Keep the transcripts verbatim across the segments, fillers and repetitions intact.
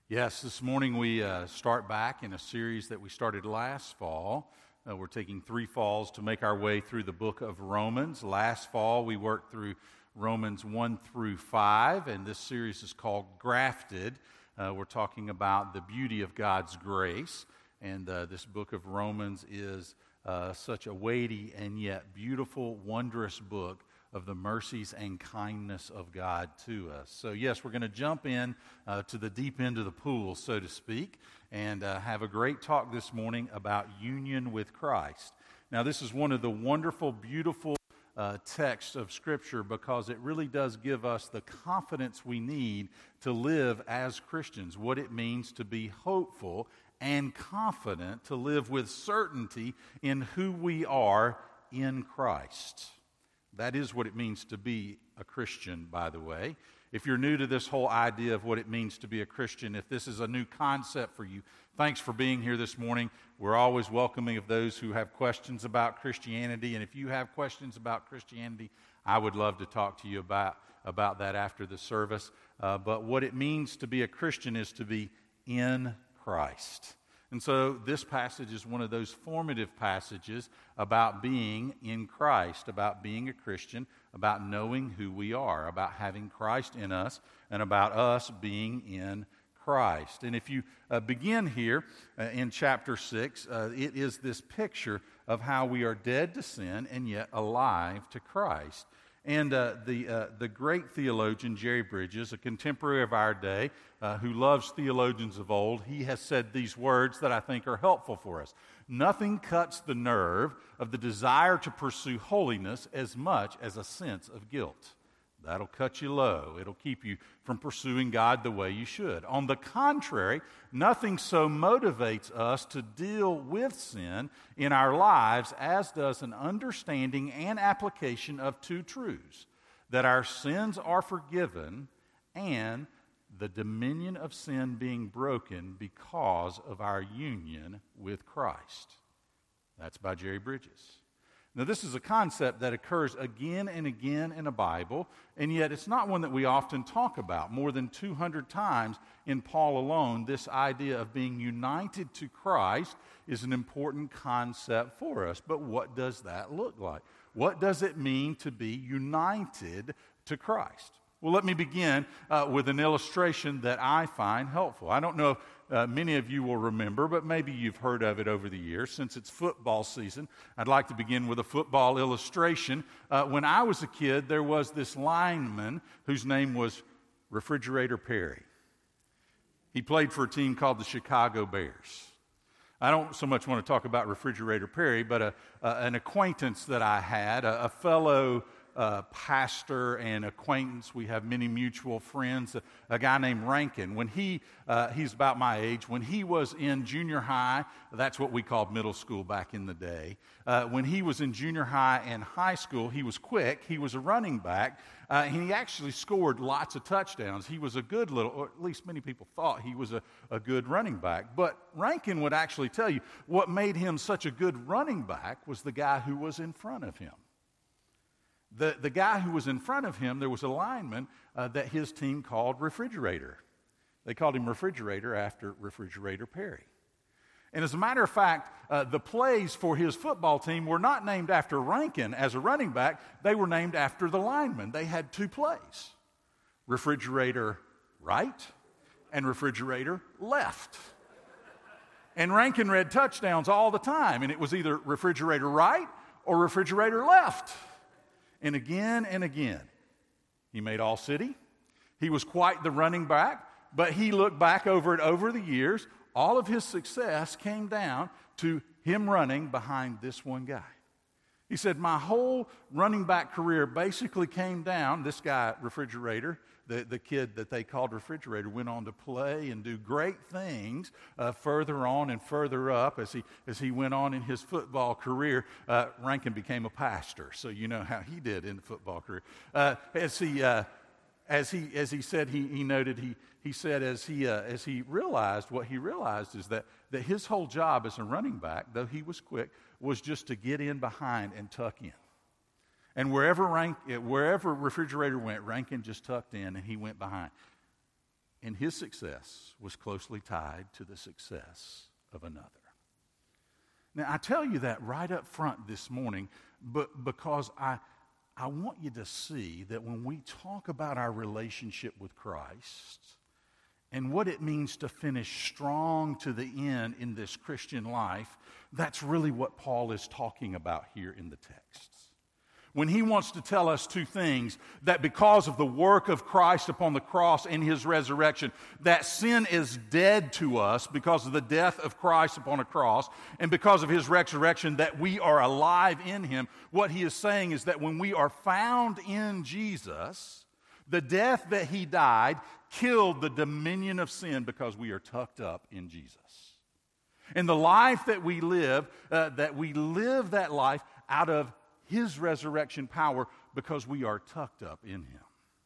Yes, this morning we uh, start back in a series that we started last fall. Uh, we're taking three falls to make our way through the book of Romans. Last fall we worked through Romans one through five, and this series is called Grafted. Uh, we're talking about the beauty of God's grace, and uh, this book of Romans is uh, such a weighty and yet beautiful, wondrous book of the mercies and kindness of God to us. So yes, we're going to jump in uh, to the deep end of the pool, so to speak, and uh, have a great talk this morning about union with Christ. Now, this is one of the wonderful, beautiful uh, texts of Scripture because it really does give us the confidence we need to live as Christians, what it means to be hopeful and confident, to live with certainty in who we are in Christ. That is what it means to be a Christian, by the way. If you're new to this whole idea of what it means to be a Christian, if this is a new concept for you, thanks for being here this morning. We're always welcoming of those who have questions about Christianity, and if you have questions about Christianity, I would love to talk to you about, about that after the service. Uh, but what it means to be a Christian is to be in Christ. And so this passage is one of those formative passages about being in Christ, about being a Christian, about knowing who we are, about having Christ in us, and about us being in Christ. And if you uh, begin here uh, in chapter six, uh, it is this picture of how we are dead to sin and yet alive to Christ. And uh, the uh, the great theologian Jerry Bridges, a contemporary of our day, uh, who loves theologians of old, he has said these words that I think are helpful for us. Nothing cuts the nerve of the desire to pursue holiness as much as a sense of guilt. That'll cut you low. It'll keep you from pursuing God the way you should. On the contrary, nothing so motivates us to deal with sin in our lives as does an understanding and application of two truths: that our sins are forgiven and the dominion of sin being broken because of our union with Christ. That's by Jerry Bridges. Now, this is a concept that occurs again and again in the Bible, and yet it's not one that we often talk about. More than two hundred times in Paul alone, this idea of being united to Christ is an important concept for us. But what does that look like? What does it mean to be united to Christ? Well, let me begin uh, with an illustration that I find helpful. I don't know if uh, many of you will remember, but maybe you've heard of it over the years. Since it's football season, I'd like to begin with a football illustration. Uh, when I was a kid, there was this lineman whose name was Refrigerator Perry. He played for a team called the Chicago Bears. I don't so much want to talk about Refrigerator Perry, but a, a, an acquaintance that I had, a, a fellow Uh, pastor and acquaintance. We have many mutual friends. A, a guy named Rankin. When he, uh, he's about my age. When he was in junior high, that's what we called middle school back in the day. Uh, when he was in junior high and high school, he was quick. He was a running back. Uh, and he actually scored lots of touchdowns. He was a good little, or at least many people thought he was a, a good running back. But Rankin would actually tell you what made him such a good running back was the guy who was in front of him. The, the guy who was in front of him, there was a lineman uh, that his team called Refrigerator. They called him Refrigerator after Refrigerator Perry. And as a matter of fact, uh, the plays for his football team were not named after Rankin as a running back. They were named after the lineman. They had two plays: Refrigerator right and Refrigerator left. And Rankin read touchdowns all the time, and it was either Refrigerator right or Refrigerator left. And again and again, he made All-City. He was quite the running back, but he looked back over it over the years. All of his success came down to him running behind this one guy. He said, my whole running back career basically came down, this guy, Refrigerator, the, the kid that they called Refrigerator, went on to play and do great things uh, further on and further up as he as he went on in his football career. Uh, Rankin became a pastor, so you know how he did in the football career. Uh, as he uh, as he as he said, he, he noted he he said as he uh, as he realized what he realized is that that his whole job as a running back, though he was quick, was just to get in behind and tuck in. And wherever Rank, wherever Refrigerator went, Rankin just tucked in and he went behind. and his success was closely tied to the success of another. Now, I tell you that right up front this morning, but because I, I want you to see that when we talk about our relationship with Christ and what it means to finish strong to the end in this Christian life, that's really what Paul is talking about here in the texts. When he wants to tell us two things, that because of the work of Christ upon the cross and his resurrection, that sin is dead to us because of the death of Christ upon a cross, and because of his resurrection, that we are alive in him. What he is saying is that when we are found in Jesus, the death that he died killed the dominion of sin because we are tucked up in Jesus. And the life that we live, uh, that we live that life out of his resurrection power because we are tucked up in him.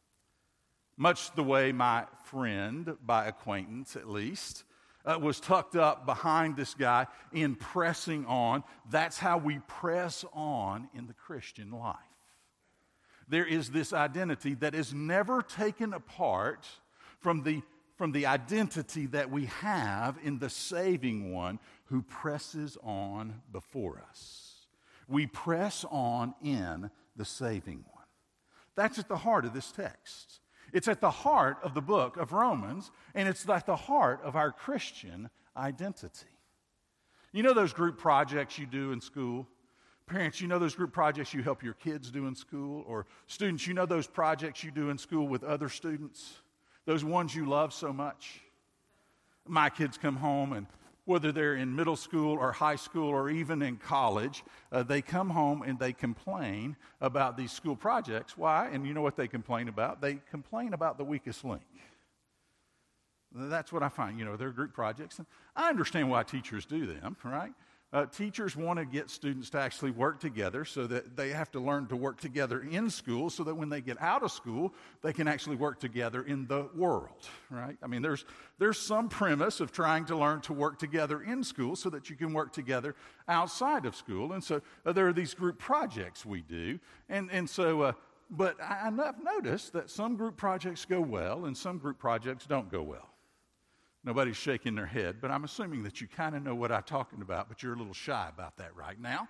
Much the way my friend, by acquaintance at least, uh, was tucked up behind this guy in pressing on. That's how we press on in the Christian life. There is this identity that is never taken apart from the, from the identity that we have in the saving one who presses on before us. We press on in the saving one. That's at the heart of this text. It's at the heart of the book of Romans, and it's at the heart of our Christian identity. You know those group projects you do in school? Parents, you know those group projects you help your kids do in school? Or students, you know those projects you do in school with other students? Those ones you love so much? My kids come home, and whether they're in middle school or high school or even in college, uh, they come home and they complain about these school projects. Why? And you know what they complain about? They complain about the weakest link. That's what I find. You know, they're group projects. And I understand why teachers do them, right? Uh, teachers want to get students to actually work together so that they have to learn to work together in school so that when they get out of school, they can actually work together in the world, right? I mean, there's, there's some premise of trying to learn to work together in school so that you can work together outside of school. And so uh, there are these group projects we do. And, and so, uh, but I, I've noticed that some group projects go well and some group projects don't go well. Nobody's shaking their head, but I'm assuming that you kind of know what I'm talking about, but you're a little shy about that right now.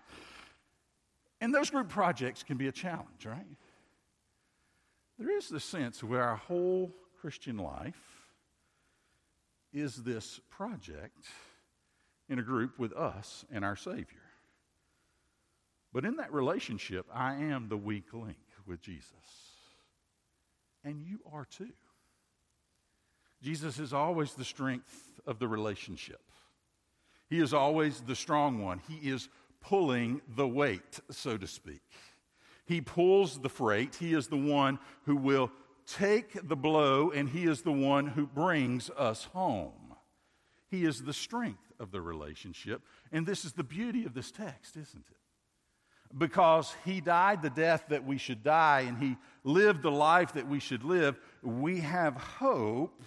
And those group projects can be a challenge, right? There is this sense where our whole Christian life is this project in a group with us and our Savior. But in that relationship, I am the weak link with Jesus. And you are too. Jesus is always the strength of the relationship. He is always the strong one. He is pulling the weight, so to speak. He pulls the freight. He is the one who will take the blow, and he is the one who brings us home. He is the strength of the relationship, and this is the beauty of this text, isn't it? Because he died the death that we should die, and he lived the life that we should live, we have hope.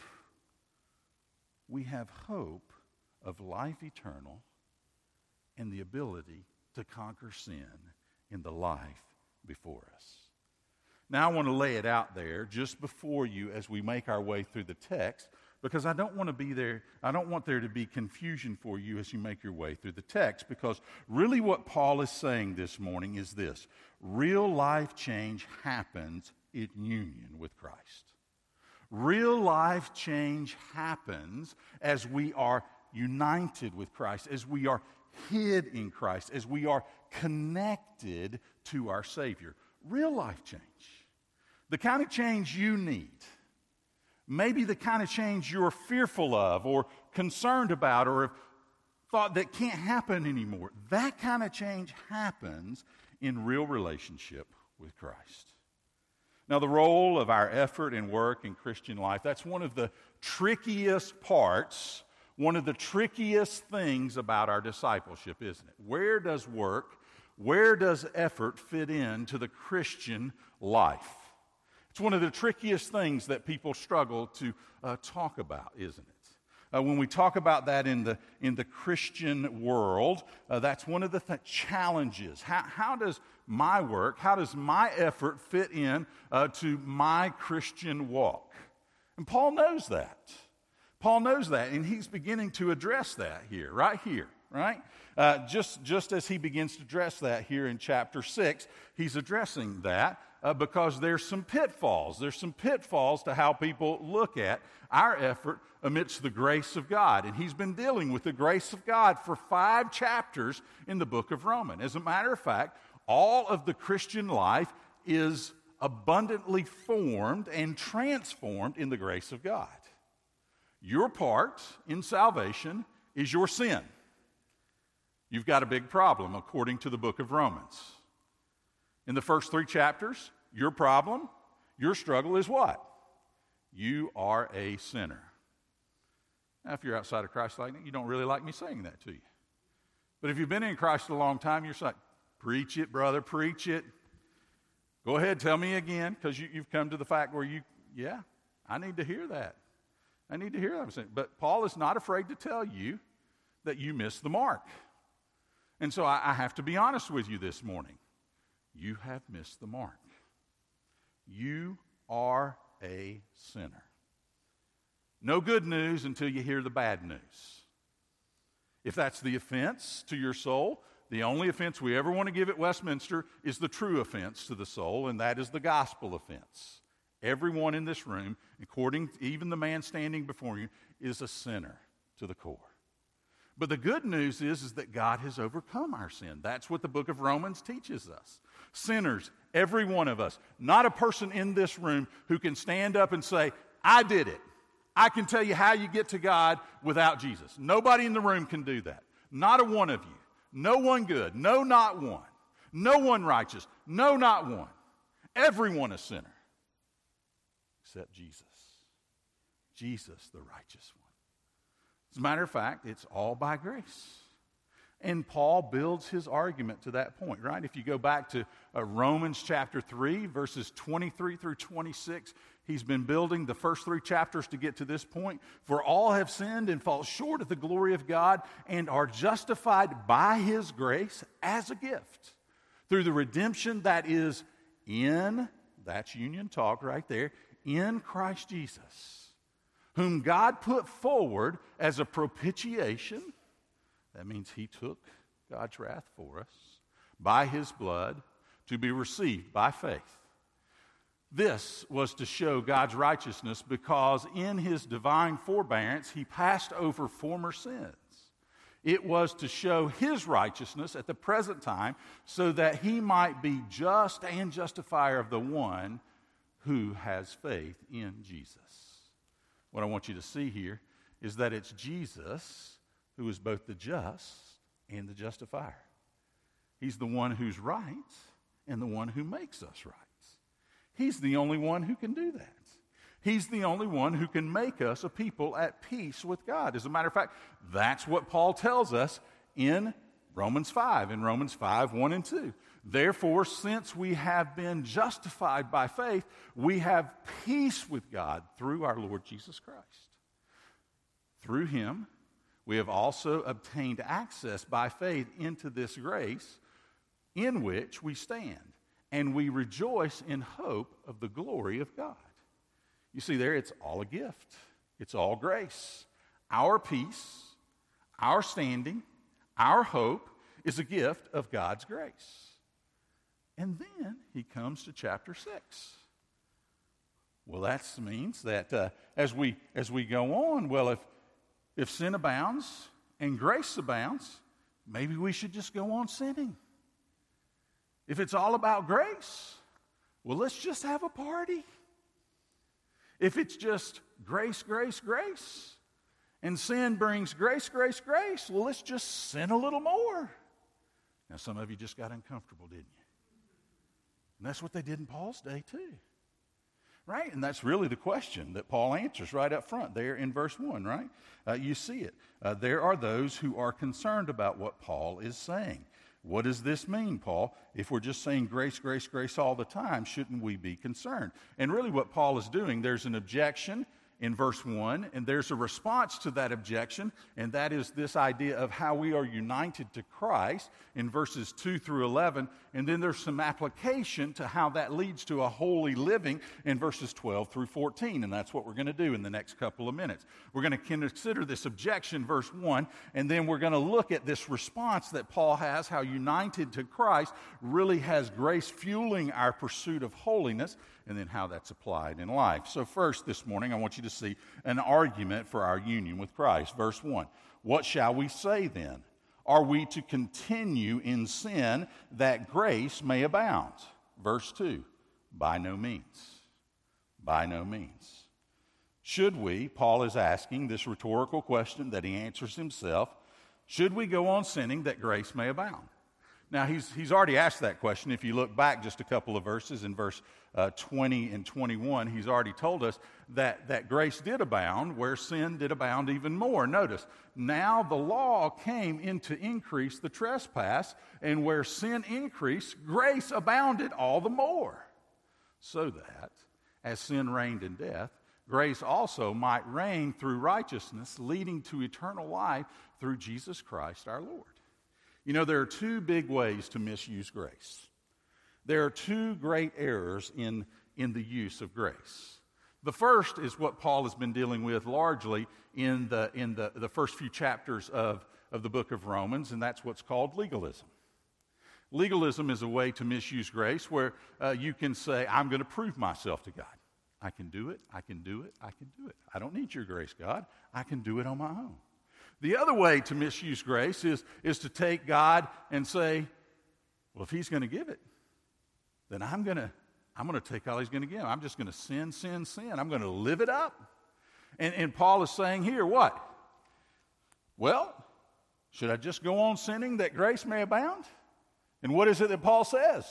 We have hope of life eternal and the ability to conquer sin in the life before us. Now I want to lay it out there just before you as we make our way through the text, because I don't want to be there, I don't want there to be confusion for you as you make your way through the text, because really what Paul is saying this morning is this: real life change happens in union with Christ. Real life change happens as we are united with Christ, as we are hid in Christ, as we are connected to our Savior. Real life change. The kind of change you need. Maybe the kind of change you're fearful of or concerned about or have thought that can't happen anymore. That kind of change happens in real relationship with Christ. Now, the role of our effort and work in Christian life, that's one of the trickiest parts, one of the trickiest things about our discipleship, isn't it? Where does work, where does effort fit into the Christian life? It's one of the trickiest things that people struggle to uh, talk about, isn't it? Uh, when we talk about that in the in the Christian world, uh, that's one of the th- challenges. How, how does my work, how does my effort fit in uh, to my Christian walk? And Paul knows that. Paul knows that, and he's beginning to address that here, right here, right? Uh, just, just as he begins to address that here in chapter six, he's addressing that uh, because there's some pitfalls. There's some pitfalls to how people look at our effort amidst the grace of God. And he's been dealing with the grace of God for five chapters in the book of Romans. As a matter of fact, all of the Christian life is abundantly formed and transformed in the grace of God. Your part in salvation is your sin. You've got a big problem according to the book of Romans. In the first three chapters, your problem, your struggle is what? You are a sinner. Now, if you're outside of Christ like that, you don't really like me saying that to you. But if you've been in Christ a long time, you're like, preach it, brother, preach it. Go ahead, tell me again, because you, you've come to the fact where you, yeah, I need to hear that. I need to hear that. But Paul is not afraid to tell you that you missed the mark. And so I, I have to be honest with you this morning. You have missed the mark. You are a sinner. No good news until you hear the bad news. If that's the offense to your soul, the only offense we ever want to give at Westminster is the true offense to the soul, and that is the gospel offense. Everyone in this room, according to even the man standing before you, is a sinner to the core. But the good news is, is that God has overcome our sin. That's what the book of Romans teaches us. Sinners, every one of us, not a person in this room who can stand up and say, I did it. I can tell you how you get to God without Jesus. Nobody in the room can do that. Not a one of you. No one good. No, not one. No one righteous. No, not one. Everyone a sinner. Except Jesus. Jesus, the righteous one. As a matter of fact, it's all by grace. And Paul builds his argument to that point, right? If you go back to uh, Romans chapter three, verses twenty-three through twenty-six, he's been building the first three chapters to get to this point. For all have sinned and fall short of the glory of God and are justified by his grace as a gift through the redemption that is in, that's union talk right there, in Christ Jesus, whom God put forward as a propitiation. That means he took God's wrath for us by his blood to be received by faith. This was to show God's righteousness because in his divine forbearance he passed over former sins. It was to show his righteousness at the present time so that he might be just and justifier of the one who has faith in Jesus. What I want you to see here is that it's Jesus who is both the just and the justifier. He's the one who's right and the one who makes us right. He's the only one who can do that. He's the only one who can make us a people at peace with God. As a matter of fact, that's what Paul tells us in Romans five, in Romans five, one and two. Therefore, since we have been justified by faith, we have peace with God through our Lord Jesus Christ. Through him, we have also obtained access by faith into this grace in which we stand, and we rejoice in hope of the glory of God. You see there, it's all a gift. It's all grace. Our peace, our standing, our hope is a gift of God's grace. And then he comes to chapter six. Well, that means that uh, as we as we go on, well, if if sin abounds and grace abounds, maybe we should just go on sinning. If it's all about grace, well, let's just have a party. If it's just grace, grace, grace, and sin brings grace, grace, grace, well, let's just sin a little more. Now, some of you just got uncomfortable, didn't you? And that's what they did in Paul's day, too. Right? And that's really the question that Paul answers right up front there in verse one, right? Uh, you see it. Uh, there are those who are concerned about what Paul is saying. What does this mean, Paul? If we're just saying grace, grace, grace all the time, shouldn't we be concerned? And really what Paul is doing, there's an objection in verse one, and there's a response to that objection, and that is this idea of how we are united to Christ in verses two through eleven, and then there's some application to how that leads to a holy living in verses twelve through fourteen, and that's what we're going to do in the next couple of minutes. We're going to consider this objection, verse one, and then we're going to look at this response that Paul has, how united to Christ really has grace fueling our pursuit of holiness, and then how that's applied in life. So first this morning, I want you to see an argument for our union with Christ. Verse one, what shall we say then? Are we to continue in sin that grace may abound? Verse two, by no means. By no means. Should we, Paul is asking this rhetorical question that he answers himself, should we go on sinning that grace may abound? Now, he's, he's already asked that question. If you look back just a couple of verses in verse uh, twenty and twenty-one, he's already told us that, that grace did abound where sin did abound even more. Notice, now the law came in to increase the trespass, and where sin increased, grace abounded all the more. So that, as sin reigned in death, grace also might reign through righteousness, leading to eternal life through Jesus Christ our Lord. You know, there are two big ways to misuse grace. There are two great errors in, in the use of grace. The first is what Paul has been dealing with largely in the, in the, the first few chapters of, of the book of Romans, and that's what's called legalism. Legalism is a way to misuse grace where uh, you can say, I'm going to prove myself to God. I can do it, I can do it, I can do it. I don't need your grace, God. I can do it on my own. The other way to misuse grace is, is to take God and say, well, if he's going to give it, then I'm going to I'm going to take all he's going to give. I'm just going to sin, sin, sin. I'm going to live it up. And, and Paul is saying here, what? Well, should I just go on sinning that grace may abound? And what is it that Paul says?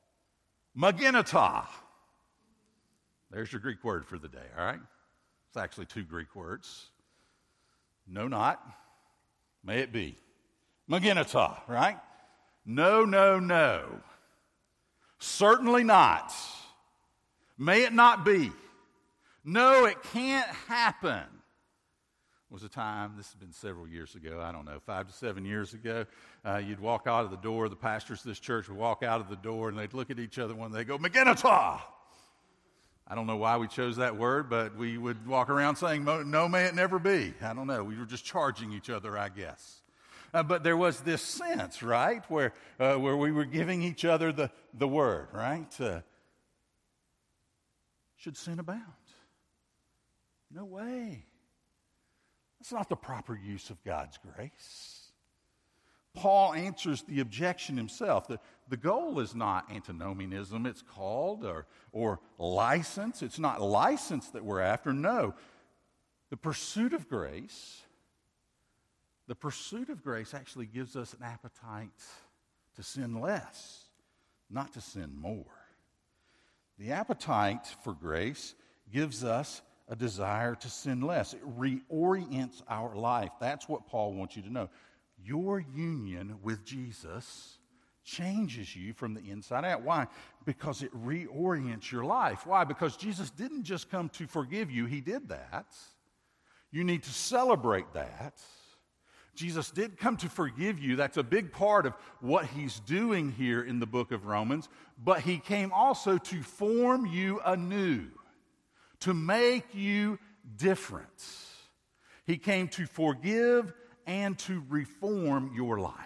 Magenata. There's your Greek word for the day, all right? It's actually two Greek words. No, not. May it be. Magenata, right? No, no, no. Certainly not. May it not be. No, it can't happen. There was a time, this has been several years ago, I don't know, five to seven years ago, uh, you'd walk out of the door, the pastors of this church would walk out of the door, and they'd look at each other when they go, Magenata! I don't know why we chose that word, but we would walk around saying, no, may it never be. I don't know. We were just charging each other, I guess. Uh, but there was this sense, right, where uh, where we were giving each other the, the word, right? Uh, should sin abound? No way. That's not the proper use of God's grace. Paul answers the objection himself. The, the goal is not antinomianism, it's called, or, or license. It's not license that we're after. No. The pursuit of grace, the pursuit of grace actually gives us an appetite to sin less, not to sin more. The appetite for grace gives us a desire to sin less. It reorients our life. That's what Paul wants you to know. Your union with Jesus changes you from the inside out. Why? Because it reorients your life. Why? Because Jesus didn't just come to forgive you. He did that. You need to celebrate that. Jesus did come to forgive you. That's a big part of what he's doing here in the book of Romans. But he came also to form you anew, to make you different. He came to forgive and to reform your life.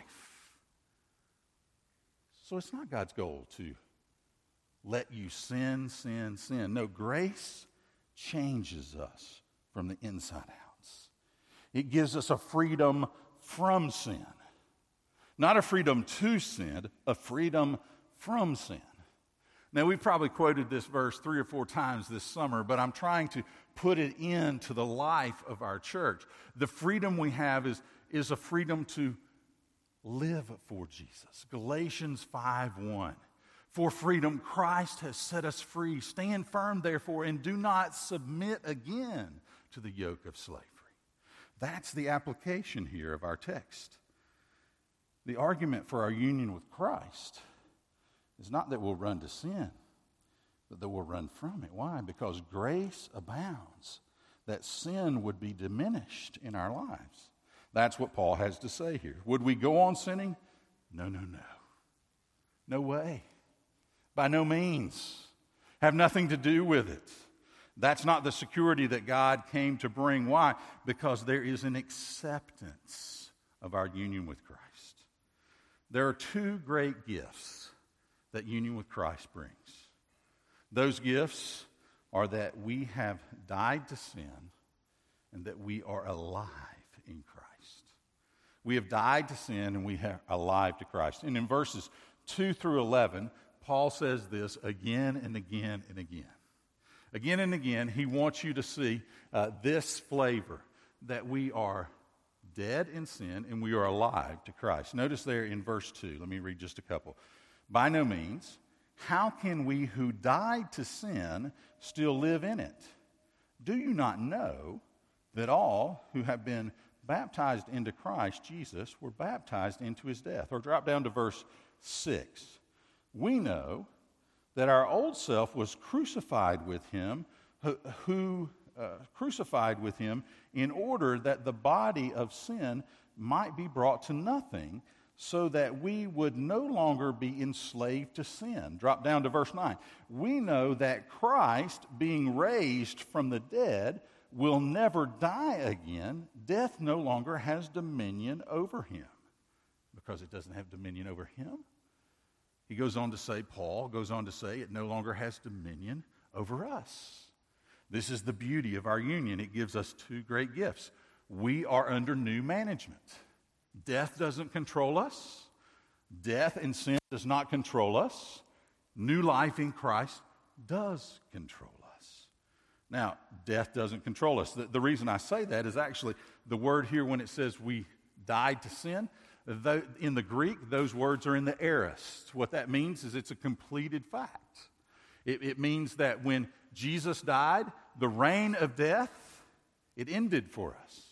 So it's not God's goal to let you sin, sin, sin. No, grace changes us from the inside out. It gives us a freedom from sin. Not a freedom to sin, a freedom from sin. Now, we've probably quoted this verse three or four times this summer, but I'm trying to put it into the life of our church. The freedom we have is, is a freedom to live for Jesus. Galatians five one. For freedom, Christ has set us free. Stand firm, therefore, and do not submit again to the yoke of slavery. That's the application here of our text. The argument for our union with Christ is not that we'll run to sin, but that we'll run from it. Why? Because grace abounds. that sin would be diminished in our lives. That's what Paul has to say here. Would we go on sinning? No, no, no. No way. By no means. Have nothing to do with it. That's not the security that God came to bring. Why? Because there is an acceptance of our union with Christ. There are two great gifts that union with Christ brings. Those gifts are that we have died to sin and that we are alive in Christ. We have died to sin and we are alive to Christ. And in verses two through eleven, Paul says this again and again and again. Again and again, he wants you to see uh, this flavor, that we are dead in sin and we are alive to Christ. Notice there in verse two, let me read just a couple. By no means, how can we who died to sin still live in it? Do you not know that all who have been baptized into Christ Jesus were baptized into his death? Or drop down to verse six. We know that our old self was crucified with him, who, who uh, crucified with him in order that the body of sin might be brought to nothing, so that we would no longer be enslaved to sin. Drop down to verse nine. We know that Christ, being raised from the dead, will never die again. Death no longer has dominion over him. Because it doesn't have dominion over him. He goes on to say, Paul goes on to say, it no longer has dominion over us. This is the beauty of our union. It gives us two great gifts. We are under new management. Death doesn't control us. Death and sin does not control us. New life in Christ does control us. Now, death doesn't control us. The, the reason I say that is actually the word here when it says we died to sin, the, in the Greek, those words are in the aorist. What that means is it's a completed fact. It, it means that when Jesus died, the reign of death, it ended for us.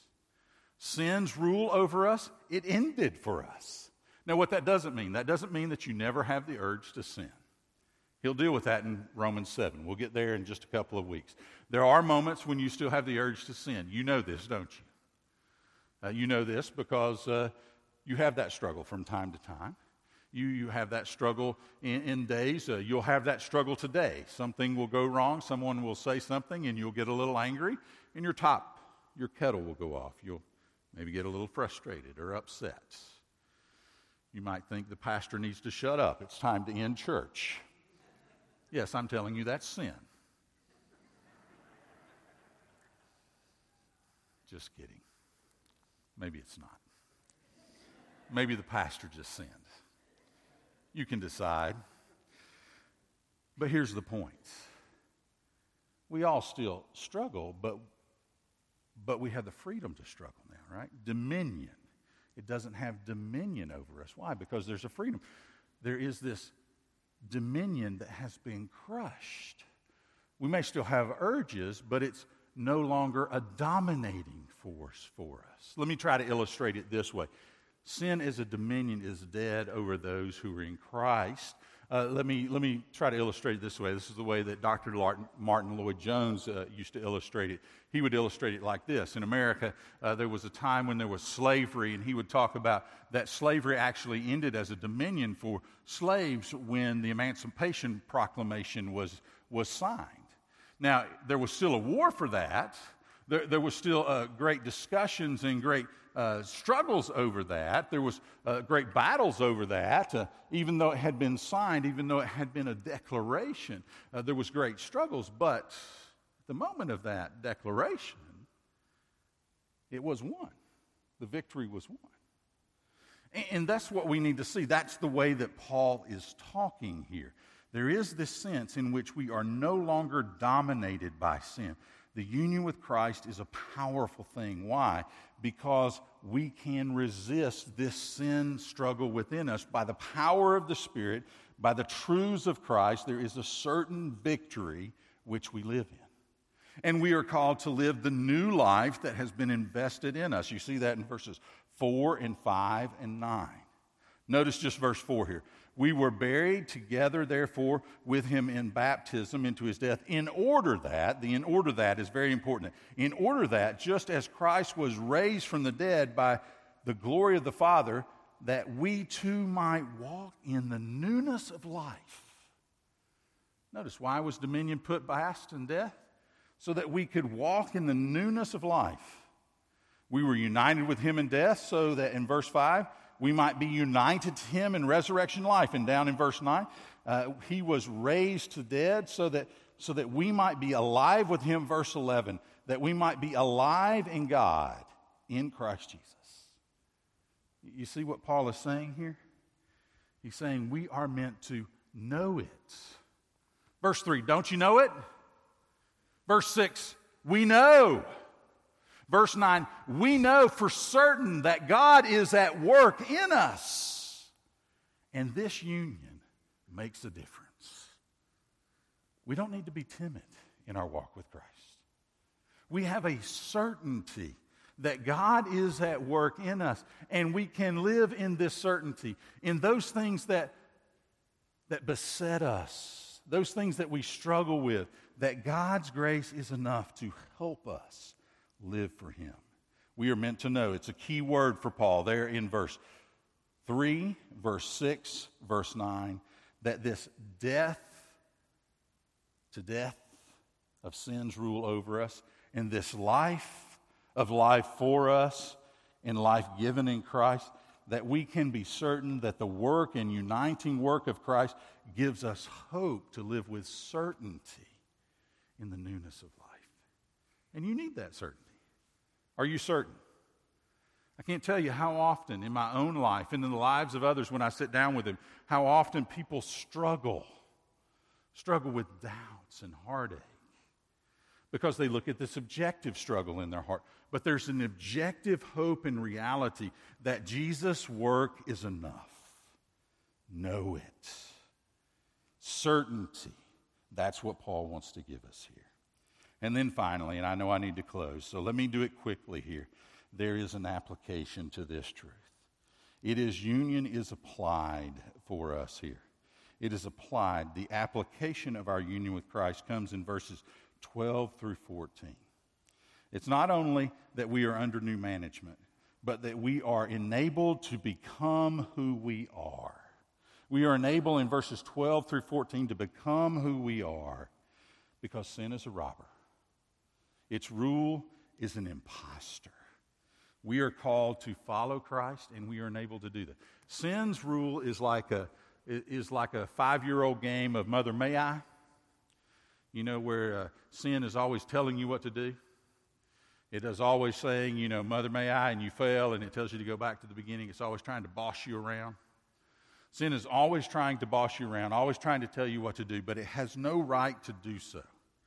Sin's rule over us, it ended for us. Now, what that doesn't mean, that doesn't mean that you never have the urge to sin. He'll deal with that in Romans seven. We'll get there in just a couple of weeks. There are moments when you still have the urge to sin. You know this, don't you? Uh, you know this because uh, you have that struggle from time to time. You, you have that struggle in, in days. Uh, you'll have that struggle today. Something will go wrong. Someone will say something and you'll get a little angry and your top, your kettle will go off. You'll maybe get a little frustrated or upset. You might think the pastor needs to shut up. It's time to end church. Yes, I'm telling you, that's sin. Just kidding. Maybe it's not. Maybe the pastor just sinned. You can decide. But here's the point. We all still struggle, but but we have the freedom to struggle now, right? Dominion. It doesn't have dominion over us. Why? Because there's a freedom. There is this dominion that has been crushed. We may still have urges, but it's no longer a dominating force for us. Let me try to illustrate it this way. Sin as a dominion is dead over those who are in Christ. Uh, let me let me try to illustrate it this way. This is the way that Doctor Martin Lloyd-Jones uh, used to illustrate it. He would illustrate it like this. In America, uh, there was a time when there was slavery, and he would talk about that slavery actually ended as a dominion for slaves when the Emancipation Proclamation was, was signed. Now, there was still a war for that. There, there was still uh, great discussions and great uh, struggles over that. There was uh, great battles over that. Uh, even though it had been signed, even though it had been a declaration, uh, there was great struggles. But at the moment of that declaration, it was won. The victory was won. And, and that's what we need to see. That's the way that Paul is talking here. There is this sense in which we are no longer dominated by sin. The union with Christ is a powerful thing. Why? Because we can resist this sin struggle within us by the power of the Spirit, by the truths of Christ. There is a certain victory which we live in. And we are called to live the new life that has been invested in us. You see that in verses four and five and nine. Notice just verse four here. We were buried together, therefore, with him in baptism into his death, in order that, the in order that is very important, in order that, just as Christ was raised from the dead by the glory of the Father, that we too might walk in the newness of life. Notice, why was dominion put past in death? So that we could walk in the newness of life. We were united with him in death, so that in verse five, we might be united to him in resurrection life. And down in verse nine, uh, he was raised to dead so that, so that we might be alive with him, verse eleven, that we might be alive in God in Christ Jesus. You see what Paul is saying here? He's saying we are meant to know it. Verse three, don't you know it? Verse six, we know. Verse nine, we know for certain that God is at work in us. And this union makes a difference. We don't need to be timid in our walk with Christ. We have a certainty that God is at work in us. And we can live in this certainty, in those things that, that beset us, those things that we struggle with, that God's grace is enough to help us live for him. We are meant to know. It's a key word for Paul there in verse three, verse six, verse nine, that this death to death of sin's rule over us, and this life of life for us, and life given in Christ, that we can be certain that the work and uniting work of Christ gives us hope to live with certainty in the newness of life. And you need that certainty. Are you certain? I can't tell you how often in my own life and in the lives of others when I sit down with them, how often people struggle, struggle with doubts and heartache because they look at this objective struggle in their heart. But there's an objective hope and reality that Jesus' work is enough. Know it. Certainty. That's what Paul wants to give us here. And then finally, and I know I need to close, so let me do it quickly here. There is an application to this truth. It is union is applied for us here. It is applied. The application of our union with Christ comes in verses twelve through fourteen. It's not only that we are under new management, but that we are enabled to become who we are. We are enabled in verses twelve through fourteen to become who we are because sin is a robber. Its rule is an imposter. We are called to follow Christ, and we are enabled to do that. Sin's rule is like a is like a five-year-old game of Mother May I. You know, where uh, sin is always telling you what to do. It is always saying, you know, Mother May I, and you fail, and it tells you to go back to the beginning. It's always trying to boss you around. Sin is always trying to boss you around, always trying to tell you what to do, but it has no right to do so.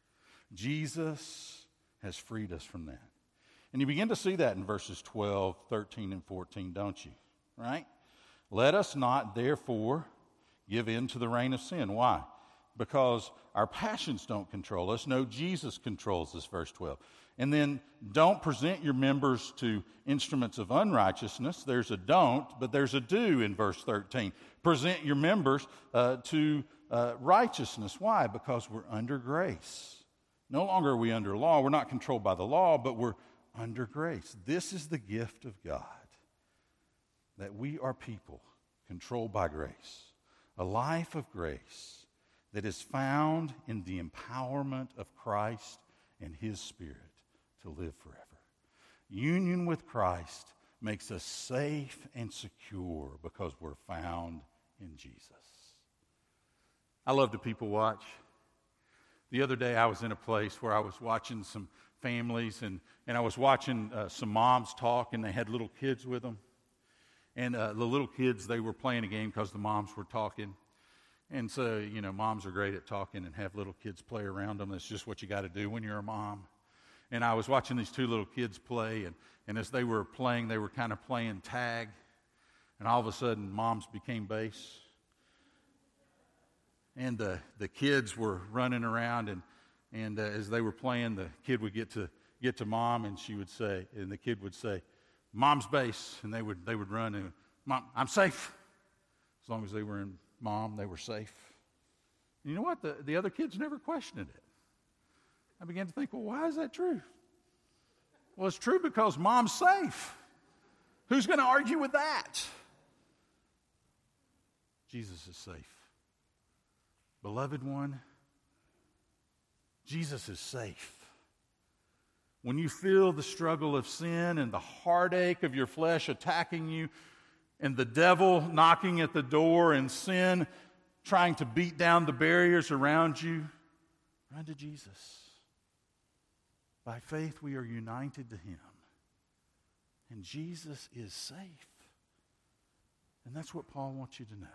Jesus has freed us from that. And you begin to see that in verses twelve, thirteen, and fourteen, don't you? Right? Let us not, therefore, give in to the reign of sin. Why? Because our passions don't control us. No, Jesus controls us, verse twelve. And then don't present your members to instruments of unrighteousness. There's a don't, but there's a do in verse thirteen. Present your members uh, to uh, righteousness. Why? Because we're under grace. No longer are we under law. We're not controlled by the law, but we're under grace. This is the gift of God, that we are people controlled by grace, a life of grace that is found in the empowerment of Christ and his Spirit to live forever. Union with Christ makes us safe and secure because we're found in Jesus. I love to people watch. The other day I was in a place where I was watching some families and, and I was watching uh, some moms talk, and they had little kids with them. And uh, the little kids, they were playing a game because the moms were talking. And so, you know, moms are great at talking and have little kids play around them. That's just what you got to do when you're a mom. And I was watching these two little kids play, and, and as they were playing, they were kind of playing tag. And all of a sudden, moms became base. And the, the kids were running around, and, and uh, as they were playing, the kid would get to get to mom, and she would say, and the kid would say, "Mom's base," and they would they would run and, "Mom, I'm safe," as long as they were in Mom, they were safe. You know what? The, the other kids never questioned it. I began to think, well, why is that true? Well, it's true because Mom's safe. Who's going to argue with that? Jesus is safe. Beloved one, Jesus is safe. When you feel the struggle of sin and the heartache of your flesh attacking you, and the devil knocking at the door and sin trying to beat down the barriers around you, run to Jesus. By faith, we are united to Him. And Jesus is safe. And that's what Paul wants you to know.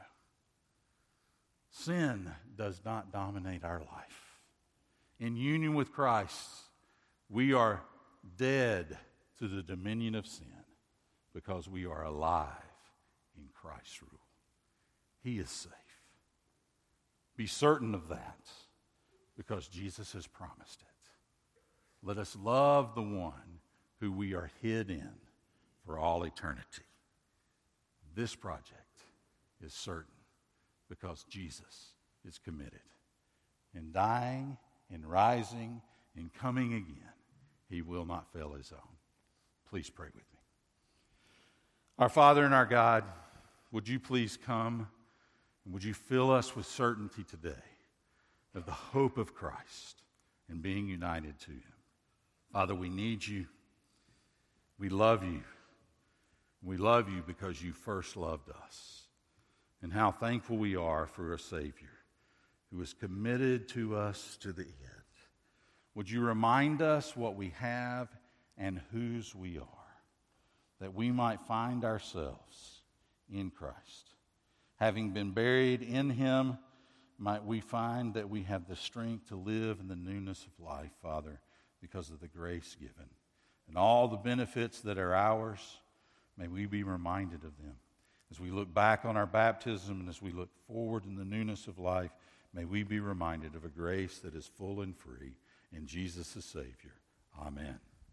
Sin does not dominate our life. In union with Christ, we are dead to the dominion of sin because we are alive in Christ's rule. He is safe. Be certain of that because Jesus has promised it. Let us love the one who we are hid in for all eternity. This project is certain because Jesus is committed. In dying, in rising, in coming again, He will not fail His own. Please pray with me. Our Father and our God, would you please come and would you fill us with certainty today of the hope of Christ and being united to Him. Father, we need you. We love you. We love you because you first loved us. And how thankful we are for a Savior who is committed to us to the end. Would you remind us what we have and whose we are, that we might find ourselves in Christ. Having been buried in Him, might we find that we have the strength to live in the newness of life, Father, because of the grace given. And all the benefits that are ours, may we be reminded of them. As we look back on our baptism and as we look forward in the newness of life, may we be reminded of a grace that is full and free in Jesus the Savior. Amen.